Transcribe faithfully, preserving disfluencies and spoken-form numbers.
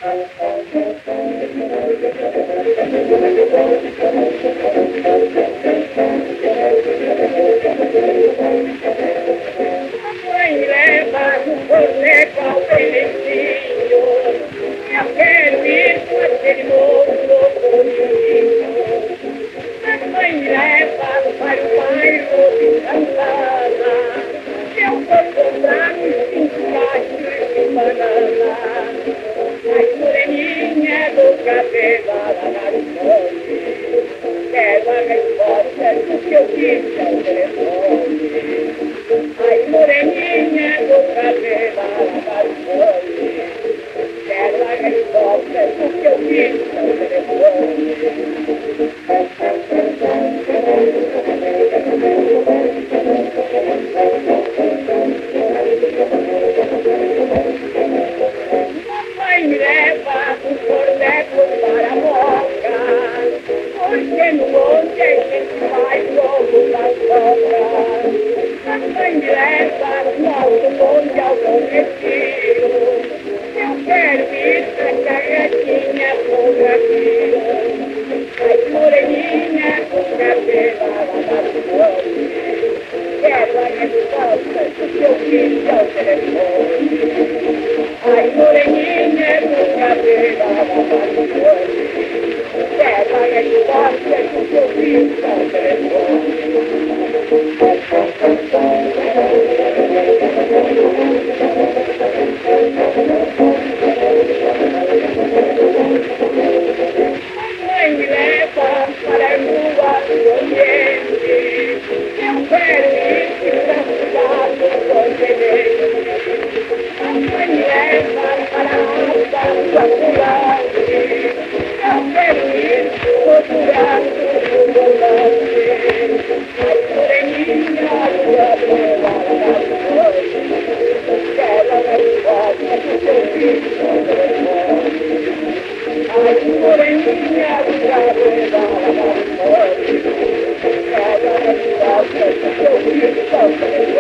Mamãe leva o boneco ao belenzinho, eu quero ir com aquele moço bonito. Mamãe leva para o bairro de Santana, eu vou comprar uns cinco cachos de banana. As moreninhas do cabelo alargado, quero a resposta do que eu disse ao telefone. Ai, moreninha do cabelo alargado, quero a resposta do que eu disse ao telefone. Mamãe leva um corneco para a boca, porque no monte a gente faz ovo da sogra. Mamãe leva no alto monte ao bom retiro, eu quero ir na carretinha por aqui. Ai, moreninha com cabelo alargado, quero a resposta do que eu disse ao telefone. Ai, moreninha com cabelo alargado, quero a resposta do que eu disse ao telefone. Mamãe me leva para a rua do Oriente, eu quero ir para a cidade do continente. Mamãe me leva para a alta do ambulante, eu quero ir procurando o volante. Ai, moreninha do cabelo alargado, quero a resposta do que eu disse ao telefone. Ai, moreninha do cabelo alargado, quero a resposta do que eu disse ao telefone.